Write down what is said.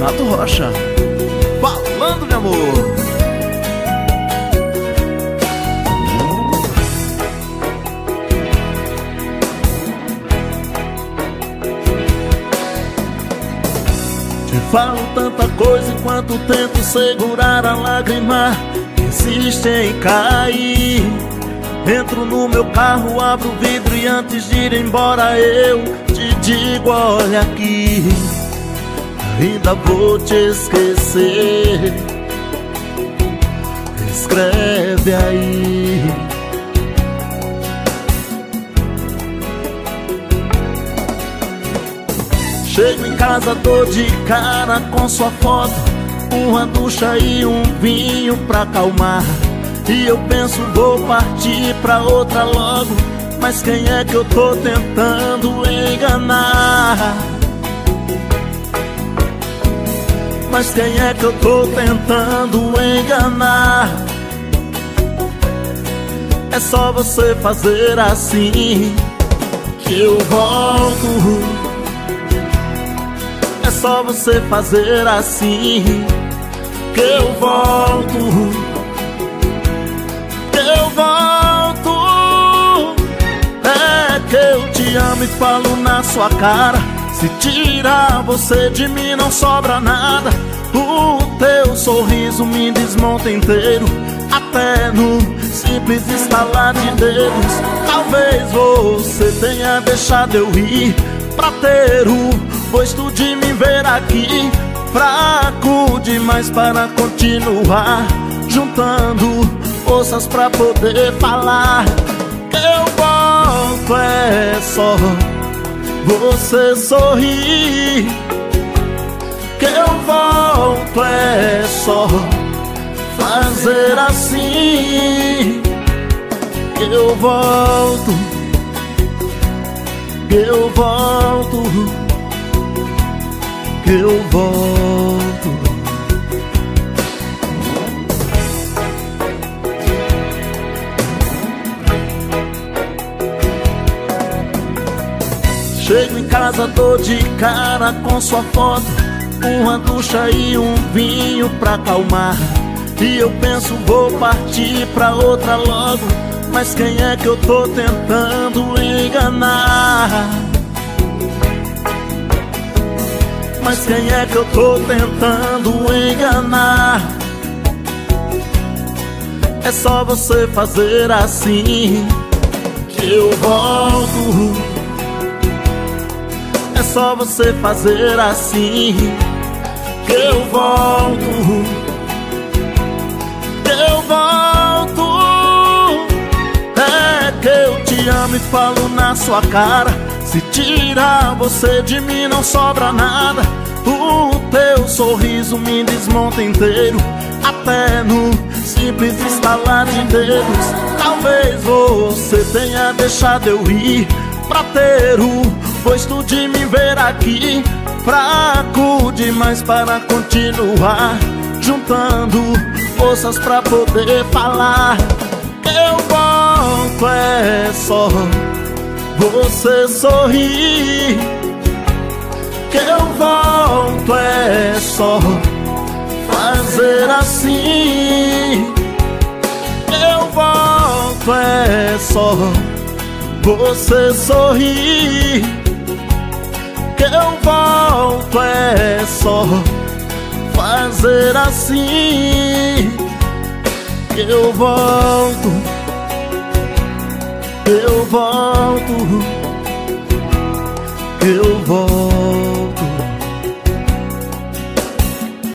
Renato Rocha, falando de amor. Te falo tanta coisa enquanto tento segurar a lágrima que insiste em cair. Entro no meu carro, abro o vidro e antes de ir embora eu te digo: olha aqui, ainda vou te esquecer. Escreve aí. Chego em casa, dou de cara com sua foto, uma ducha e um vinho pra acalmar. E eu penso, vou partir pra outra logo, mas quem é que eu tô tentando enganar? Mas quem é que eu tô tentando enganar? É só você fazer assim que eu volto. É só você fazer assim que eu volto. Que eu volto. É que eu te amo e falo na sua cara. Se tirar você de mim não sobra nada. O teu sorriso me desmonta inteiro, até no simples estalar de dedos. Talvez você tenha deixado eu ir pra ter o gosto de me ver aqui, fraco demais para continuar, juntando forças pra poder falar. Que eu volto é só você sorrir. Que eu volto é só fazer assim. Que eu volto. Que eu volto. Que eu volto. Chego em casa, dou de cara com sua foto, uma ducha e um vinho pra acalmar. E eu penso, vou partir pra outra logo, mas quem é que eu tô tentando enganar? Mas quem é que eu tô tentando enganar? É só você fazer assim que eu volto. É só você fazer assim que eu volto. Que eu volto. É que eu te amo e falo na sua cara. Se tirar você de mim não sobra nada. O teu sorriso me desmonta inteiro, até no simples estalar de dedos. Talvez você tenha deixado eu ir pra ter o gosto de me ver aqui, fraco demais para continuar, juntando forças pra poder falar. Que eu volto é só você sorrir. Que eu volto é só fazer assim. Que eu volto é só você sorrir. Que eu volto é só fazer assim. Que eu volto. Que eu volto.